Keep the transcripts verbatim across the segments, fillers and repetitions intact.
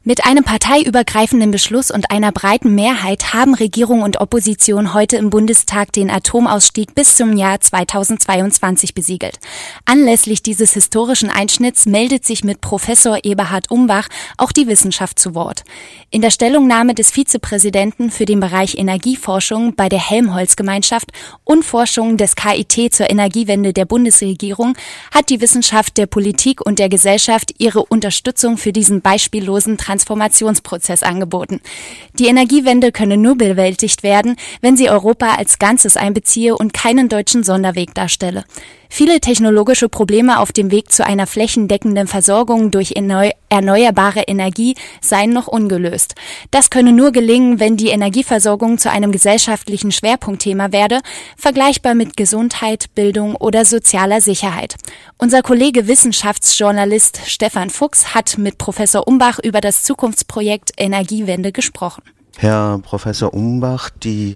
Mit einem parteiübergreifenden Beschluss und einer breiten Mehrheit haben Regierung und Opposition heute im Bundestag den Atomausstieg bis zum Jahr zweitausendzweiundzwanzig besiegelt. Anlässlich dieses historischen Einschnitts meldet sich mit Professor Eberhard Umbach auch die Wissenschaft zu Wort. In der Stellungnahme des Vizepräsidenten für den Bereich Energieforschung bei der Helmholtz-Gemeinschaft und Forschung des K I T zur Energiewende der Bundesregierung hat die Wissenschaft der Politik und der Gesellschaft ihre Unterstützung für diesen beispiellosen Transformationsprozess angeboten. Die Energiewende könne nur bewältigt werden, wenn sie Europa als Ganzes einbeziehe und keinen deutschen Sonderweg darstelle. Viele technologische Probleme auf dem Weg zu einer flächendeckenden Versorgung durch erneu- erneuerbare Energie seien noch ungelöst. Das könne nur gelingen, wenn die Energieversorgung zu einem gesellschaftlichen Schwerpunktthema werde, vergleichbar mit Gesundheit, Bildung oder sozialer Sicherheit. Unser Kollege Wissenschaftsjournalist Stefan Fuchs hat mit Professor Umbach über das Zukunftsprojekt Energiewende gesprochen. Herr Professor Umbach, die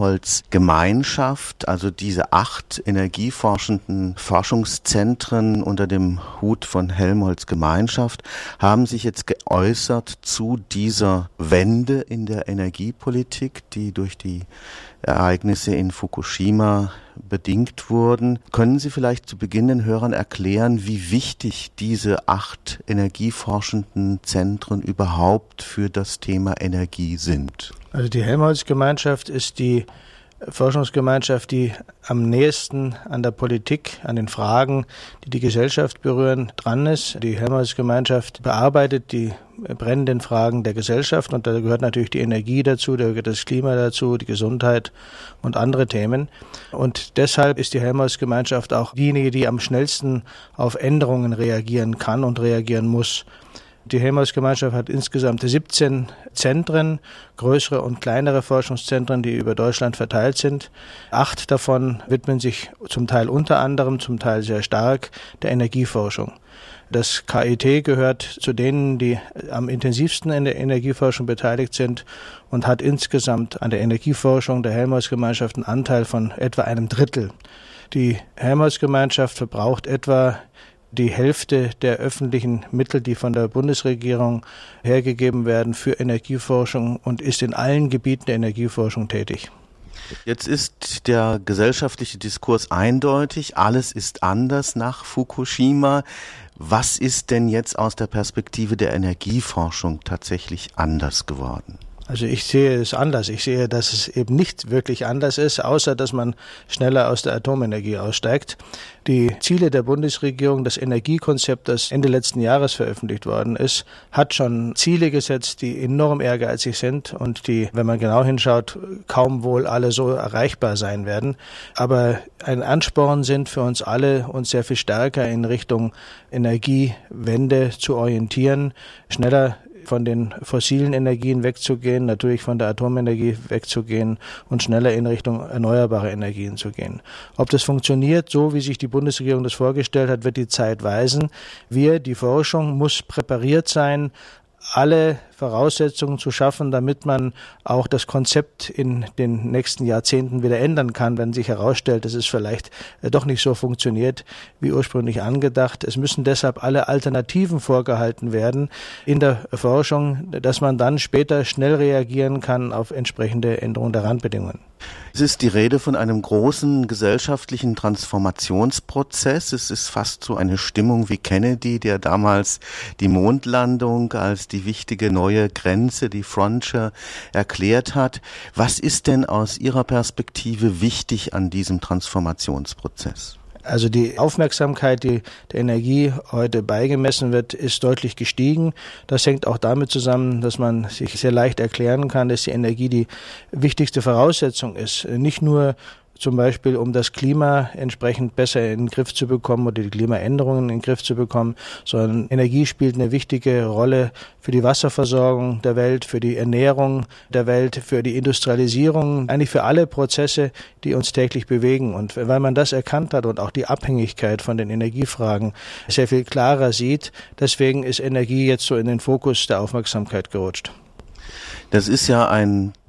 Helmholtz-Gemeinschaft, also diese acht energieforschenden Forschungszentren unter dem Hut von Helmholtz-Gemeinschaft, haben sich jetzt geäußert zu dieser Wende in der Energiepolitik, die durch die Ereignisse in Fukushima bedingt wurden. Können Sie vielleicht zu Beginn den Hörern erklären, wie wichtig diese acht energieforschenden Zentren überhaupt für das Thema Energie sind? Also die Helmholtz-Gemeinschaft ist die Forschungsgemeinschaft, die am nächsten an der Politik, an den Fragen, die die Gesellschaft berühren, dran ist. Die Helmholtz-Gemeinschaft bearbeitet die brennenden Fragen der Gesellschaft und da gehört natürlich die Energie dazu, da gehört das Klima dazu, die Gesundheit und andere Themen. Und deshalb ist die Helmholtz-Gemeinschaft auch diejenige, die am schnellsten auf Änderungen reagieren kann und reagieren muss. Die Helmholtz-Gemeinschaft hat insgesamt siebzehn Zentren, größere und kleinere Forschungszentren, die über Deutschland verteilt sind. Acht davon widmen sich zum Teil unter anderem, zum Teil sehr stark der Energieforschung. Das K I T gehört zu denen, die am intensivsten in der Energieforschung beteiligt sind und hat insgesamt an der Energieforschung der Helmholtz-Gemeinschaft einen Anteil von etwa einem Drittel. Die Helmholtz-Gemeinschaft verbraucht etwa die Hälfte der öffentlichen Mittel, die von der Bundesregierung hergegeben werden für Energieforschung und ist in allen Gebieten der Energieforschung tätig. Jetzt ist der gesellschaftliche Diskurs eindeutig, alles ist anders nach Fukushima. Was ist denn jetzt aus der Perspektive der Energieforschung tatsächlich anders geworden? Also ich sehe es anders. Ich sehe, dass es eben nicht wirklich anders ist, außer dass man schneller aus der Atomenergie aussteigt. Die Ziele der Bundesregierung, das Energiekonzept, das Ende letzten Jahres veröffentlicht worden ist, hat schon Ziele gesetzt, die enorm ehrgeizig sind und die, wenn man genau hinschaut, kaum wohl alle so erreichbar sein werden. Aber ein Ansporn sind für uns alle, uns sehr viel stärker in Richtung Energiewende zu orientieren, schneller von den fossilen Energien wegzugehen, natürlich von der Atomenergie wegzugehen und schneller in Richtung erneuerbare Energien zu gehen. Ob das funktioniert, so wie sich die Bundesregierung das vorgestellt hat, wird die Zeit weisen. Wir, die Forschung, muss präpariert sein, alle Voraussetzungen zu schaffen, damit man auch das Konzept in den nächsten Jahrzehnten wieder ändern kann, wenn sich herausstellt, dass es vielleicht doch nicht so funktioniert, wie ursprünglich angedacht. Es müssen deshalb alle Alternativen vorgehalten werden in der Forschung, dass man dann später schnell reagieren kann auf entsprechende Änderungen der Randbedingungen. Es ist die Rede von einem großen gesellschaftlichen Transformationsprozess. Es ist fast so eine Stimmung wie Kennedy, der damals die Mondlandung als die wichtige neue Grenze, die Frontier, erklärt hat. Was ist denn aus Ihrer Perspektive wichtig an diesem Transformationsprozess? Also die Aufmerksamkeit, die der Energie heute beigemessen wird, ist deutlich gestiegen. Das hängt auch damit zusammen, dass man sich sehr leicht erklären kann, dass die Energie die wichtigste Voraussetzung ist. Nicht nur zum Beispiel, um das Klima entsprechend besser in den Griff zu bekommen oder die Klimaänderungen in den Griff zu bekommen, sondern Energie spielt eine wichtige Rolle für die Wasserversorgung der Welt, für die Ernährung der Welt, für die Industrialisierung, eigentlich für alle Prozesse, die uns täglich bewegen. Und weil man das erkannt hat und auch die Abhängigkeit von den Energiefragen sehr viel klarer sieht, deswegen ist Energie jetzt so in den Fokus der Aufmerksamkeit gerutscht. Das ist ja ein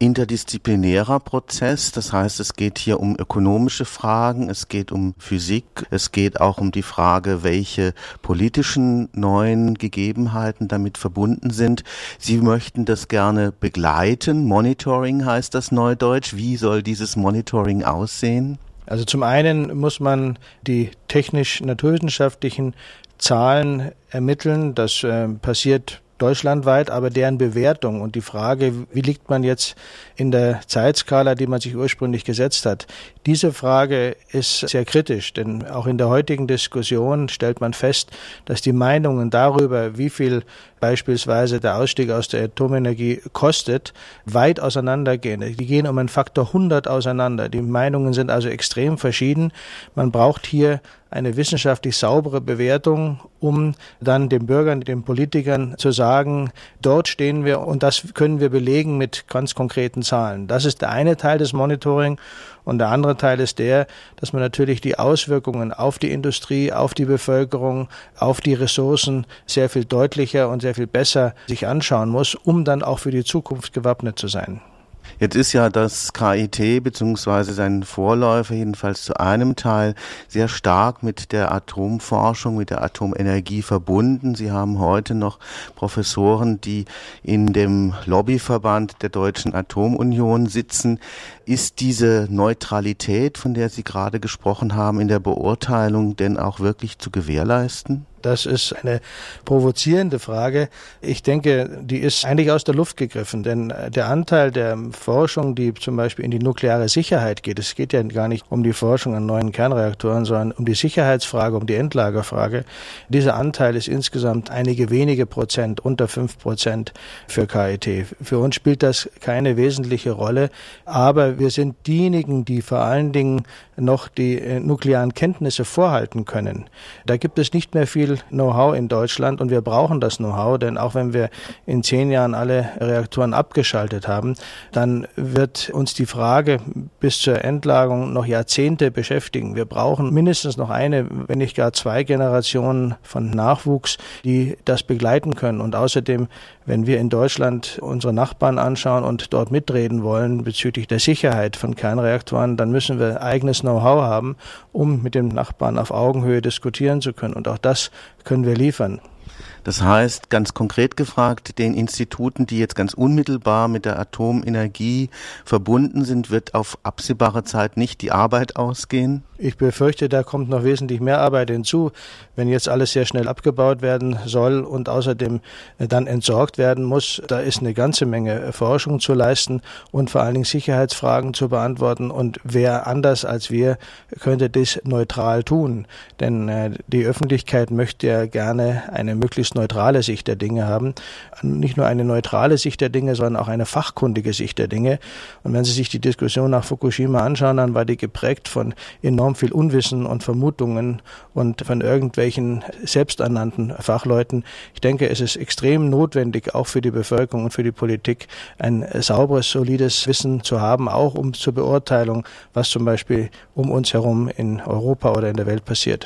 interdisziplinärer Prozess. Das heißt, es geht hier um ökonomische Fragen, es geht um Physik, es geht auch um die Frage, welche politischen neuen Gegebenheiten damit verbunden sind. Sie möchten das gerne begleiten. Monitoring heißt das neudeutsch. Wie soll dieses Monitoring aussehen? Also zum einen muss man die technisch-naturwissenschaftlichen Zahlen ermitteln. Das äh, passiert deutschlandweit, aber deren Bewertung und die Frage, wie liegt man jetzt in der Zeitskala, die man sich ursprünglich gesetzt hat, diese Frage ist sehr kritisch, denn auch in der heutigen Diskussion stellt man fest, dass die Meinungen darüber, wie viel beispielsweise der Ausstieg aus der Atomenergie kostet, weit auseinandergehen. Die gehen um einen Faktor hundert auseinander. Die Meinungen sind also extrem verschieden. Man braucht hier eine wissenschaftlich saubere Bewertung, um dann den Bürgern, den Politikern zu sagen, dort stehen wir und das können wir belegen mit ganz konkreten Zahlen. Das ist der eine Teil des Monitoring. Und der andere Teil ist der, dass man natürlich die Auswirkungen auf die Industrie, auf die Bevölkerung, auf die Ressourcen sehr viel deutlicher und sehr viel besser sich anschauen muss, um dann auch für die Zukunft gewappnet zu sein. Jetzt ist ja das K I T bzw. sein Vorläufer jedenfalls zu einem Teil sehr stark mit der Atomforschung, mit der Atomenergie verbunden. Sie haben heute noch Professoren, die in dem Lobbyverband der Deutschen Atomunion sitzen. Ist diese Neutralität, von der Sie gerade gesprochen haben, in der Beurteilung denn auch wirklich zu gewährleisten? Das ist eine provozierende Frage. Ich denke, die ist eigentlich aus der Luft gegriffen, denn der Anteil der Forschung, die zum Beispiel in die nukleare Sicherheit geht, es geht ja gar nicht um die Forschung an neuen Kernreaktoren, sondern um die Sicherheitsfrage, um die Endlagerfrage. Dieser Anteil ist insgesamt einige wenige Prozent, unter fünf Prozent für K I T. Für uns spielt das keine wesentliche Rolle, aber wir sind diejenigen, die vor allen Dingen noch die nuklearen Kenntnisse vorhalten können. Da gibt es nicht mehr viel Know-how in Deutschland und wir brauchen das Know-how, denn auch wenn wir in zehn Jahren alle Reaktoren abgeschaltet haben, dann wird uns die Frage bis zur Endlagerung noch Jahrzehnte beschäftigen. Wir brauchen mindestens noch eine, wenn nicht gar zwei Generationen von Nachwuchs, die das begleiten können. Und außerdem, wenn wir in Deutschland unsere Nachbarn anschauen und dort mitreden wollen bezüglich der Sicherheit von Kernreaktoren, dann müssen wir eigenes Know-how haben, um mit dem Nachbarn auf Augenhöhe diskutieren zu können. Und auch das können wir liefern. Das heißt, ganz konkret gefragt, den Instituten, die jetzt ganz unmittelbar mit der Atomenergie verbunden sind, wird auf absehbare Zeit nicht die Arbeit ausgehen? Ich befürchte, da kommt noch wesentlich mehr Arbeit hinzu, wenn jetzt alles sehr schnell abgebaut werden soll und außerdem dann entsorgt werden muss. Da ist eine ganze Menge Forschung zu leisten und vor allen Dingen Sicherheitsfragen zu beantworten. Und wer anders als wir könnte das neutral tun? Denn äh, die Öffentlichkeit möchte ja gerne eine möglichst neutrale Sicht der Dinge haben. Nicht nur eine neutrale Sicht der Dinge, sondern auch eine fachkundige Sicht der Dinge. Und wenn Sie sich die Diskussion nach Fukushima anschauen, dann war die geprägt von enorm viel Unwissen und Vermutungen und von irgendwelchen selbsternannten Fachleuten. Ich denke, es ist extrem notwendig, auch für die Bevölkerung und für die Politik, ein sauberes, solides Wissen zu haben, auch um zur Beurteilung, was zum Beispiel um uns herum in Europa oder in der Welt passiert.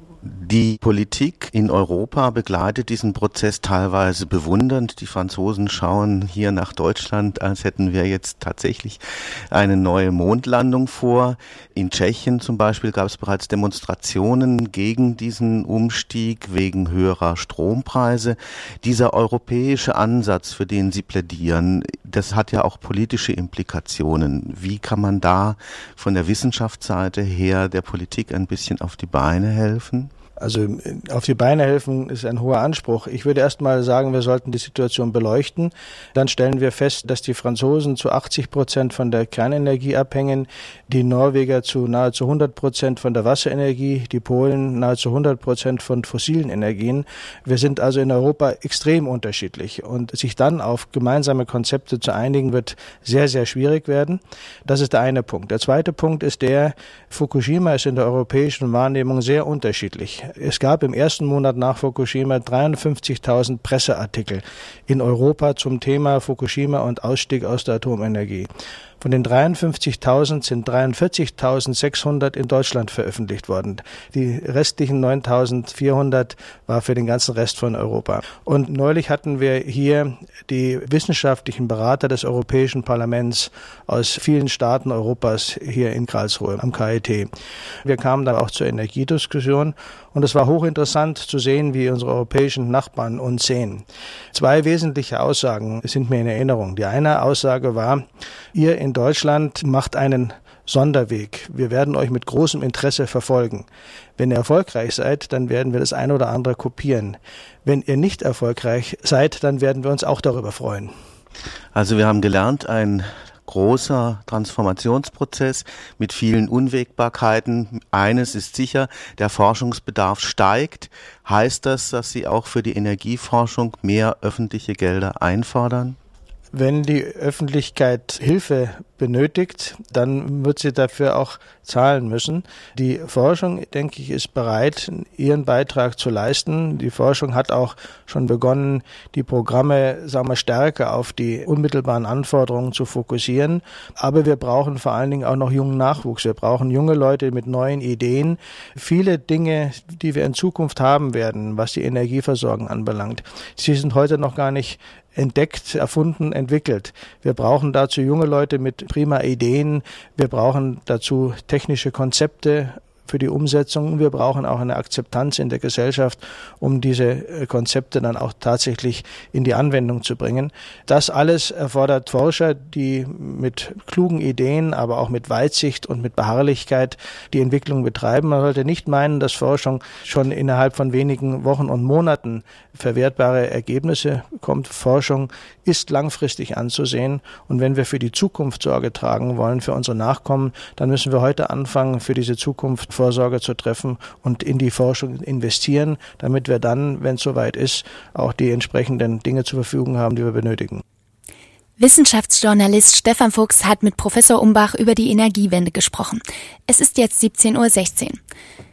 Die Politik in Europa begleitet diesen Prozess teilweise bewundernd. Die Franzosen schauen hier nach Deutschland, als hätten wir jetzt tatsächlich eine neue Mondlandung vor. In Tschechien zum Beispiel gab es bereits Demonstrationen gegen diesen Umstieg wegen höherer Strompreise. Dieser europäische Ansatz, für den Sie plädieren, das hat ja auch politische Implikationen. Wie kann man da von der Wissenschaftsseite her der Politik ein bisschen auf die Beine helfen? Also auf die Beine helfen ist ein hoher Anspruch. Ich würde erst mal sagen, wir sollten die Situation beleuchten. Dann stellen wir fest, dass die Franzosen zu achtzig Prozent von der Kernenergie abhängen, die Norweger zu nahezu hundert Prozent von der Wasserenergie, die Polen nahezu hundert Prozent von fossilen Energien. Wir sind also in Europa extrem unterschiedlich und sich dann auf gemeinsame Konzepte zu einigen, wird sehr, sehr schwierig werden. Das ist der eine Punkt. Der zweite Punkt ist der, Fukushima ist in der europäischen Wahrnehmung sehr unterschiedlich. Es gab im ersten Monat nach Fukushima dreiundfünfzigtausend Presseartikel in Europa zum Thema Fukushima und Ausstieg aus der Atomenergie. Von den dreiundfünfzigtausend sind dreiundvierzigtausendsechshundert in Deutschland veröffentlicht worden. Die restlichen neuntausendvierhundert war für den ganzen Rest von Europa. Und neulich hatten wir hier die wissenschaftlichen Berater des Europäischen Parlaments aus vielen Staaten Europas hier in Karlsruhe am K I T. Wir kamen dann auch zur Energiediskussion und es war hochinteressant zu sehen, wie unsere europäischen Nachbarn uns sehen. Zwei wesentliche Aussagen sind mir in Erinnerung. Die eine Aussage war, ihr in Deutschland macht einen Sonderweg. Wir werden euch mit großem Interesse verfolgen. Wenn ihr erfolgreich seid, dann werden wir das eine oder andere kopieren. Wenn ihr nicht erfolgreich seid, dann werden wir uns auch darüber freuen. Also wir haben gelernt, ein großer Transformationsprozess mit vielen Unwägbarkeiten. Eines ist sicher, der Forschungsbedarf steigt. Heißt das, dass Sie auch für die Energieforschung mehr öffentliche Gelder einfordern? Wenn die Öffentlichkeit Hilfe benötigt, dann wird sie dafür auch zahlen müssen. Die Forschung, denke ich, ist bereit, ihren Beitrag zu leisten. Die Forschung hat auch schon begonnen, die Programme, sagen wir, stärker auf die unmittelbaren Anforderungen zu fokussieren. Aber wir brauchen vor allen Dingen auch noch jungen Nachwuchs. Wir brauchen junge Leute mit neuen Ideen. Viele Dinge, die wir in Zukunft haben werden, was die Energieversorgung anbelangt, sie sind heute noch gar nicht entdeckt, erfunden, entwickelt. Wir brauchen dazu junge Leute mit prima Ideen. Wir brauchen dazu technische Konzepte für die Umsetzung. Wir brauchen auch eine Akzeptanz in der Gesellschaft, um diese Konzepte dann auch tatsächlich in die Anwendung zu bringen. Das alles erfordert Forscher, die mit klugen Ideen, aber auch mit Weitsicht und mit Beharrlichkeit die Entwicklung betreiben. Man sollte nicht meinen, dass Forschung schon innerhalb von wenigen Wochen und Monaten verwertbare Ergebnisse bekommt. Forschung ist langfristig anzusehen. Und wenn wir für die Zukunft Sorge tragen wollen, für unsere Nachkommen, dann müssen wir heute anfangen, für diese Zukunft Vorsorge zu treffen und in die Forschung investieren, damit wir dann, wenn es soweit ist, auch die entsprechenden Dinge zur Verfügung haben, die wir benötigen. Wissenschaftsjournalist Stefan Fuchs hat mit Professor Umbach über die Energiewende gesprochen. Es ist jetzt siebzehn Uhr sechzehn.